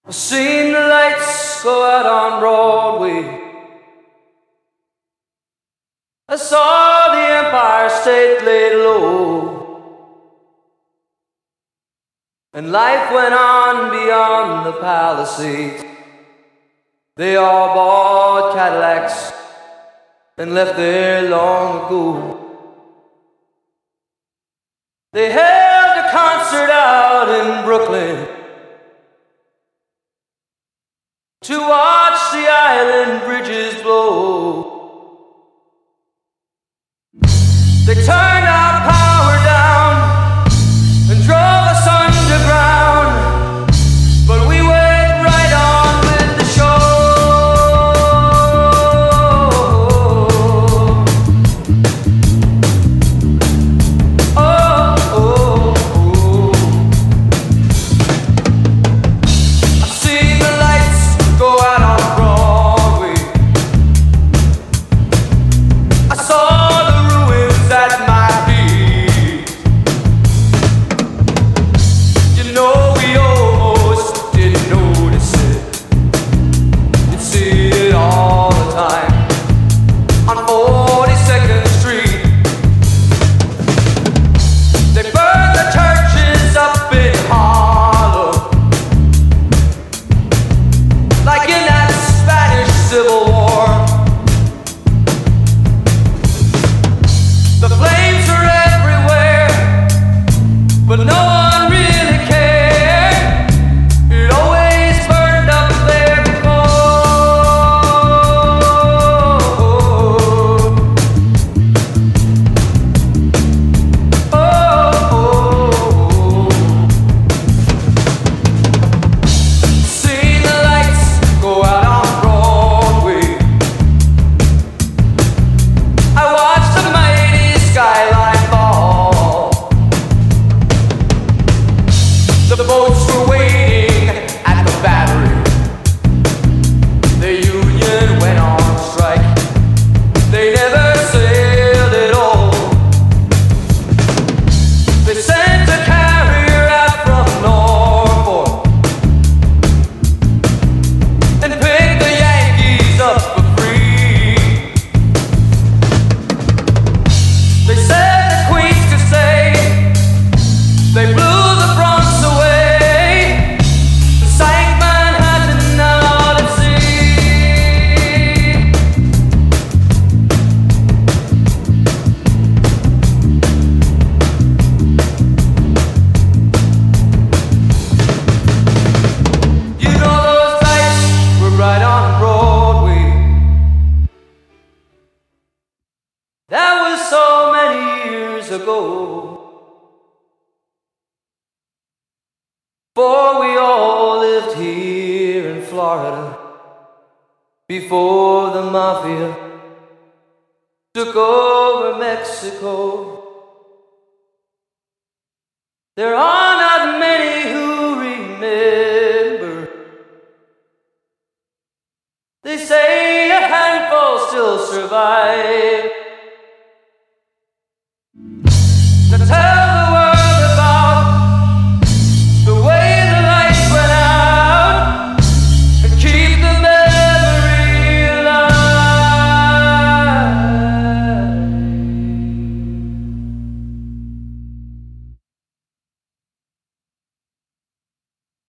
I've seen the lights go out on Broadway. I saw the Empire State laid low, and life went on beyond the Palisades. They all bought Cadillacs and left there long ago. They held a concert out in Brooklyn to watch the island bridges blow. They turned our power down and drove us underground, but we went right on with the show. Oh, oh, oh. I've seen the lights go out on Broadway. I saw at my feet. You know, we almost didn't notice it. You'd see it all the time on 42nd Street. They burned the churches up in Harlem, like in that Spanish Civil War. The flames were everywhere, but no one really cared. It always burned up there before. Oh, oh, oh. Seen the lights go out on Broadway. I watched the skyline fall. The boats were waiting at the Battery. The union went on strike. They never sailed at all. They sent a carrier out from Norfolk and picked the Yankees up for free. They said the Queens could stay. They blew the Bronx away and sank Manhattan out at sea. You know those lights were right on Broadway. That was so many years ago, for we all lived here in Florida before the mafia took over Mexico. There are not many who remember. They say a handful still survive.